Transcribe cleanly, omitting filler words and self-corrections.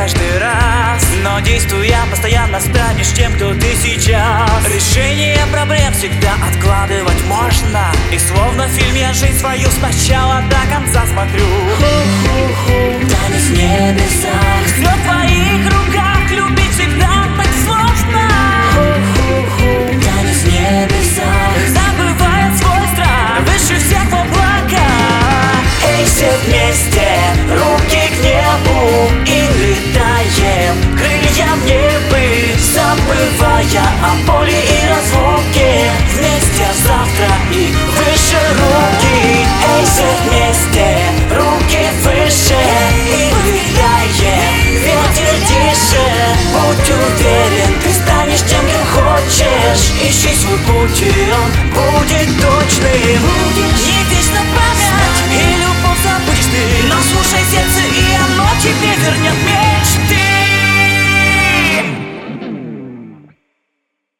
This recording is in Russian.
каждый раз, но действуя постоянно станешь тем, кто ты сейчас. Решение проблем всегда откладывать можно, и словно в фильме жизнь свою сначала до конца смотрю. Танец в небесах, все в твоих руках, любить всегда так сложно. танец в небесах, Забывает свой страх, выше всех в облаках. эй, все вместе, руки к небу и летаем, крылья в небы, забывая о боли и разлуке. Вместе завтра и выше руки, эй, все вместе, руки выше и летаем, ветер тише. Будь уверен, ты станешь тем, кем хочешь, ищи свой путь.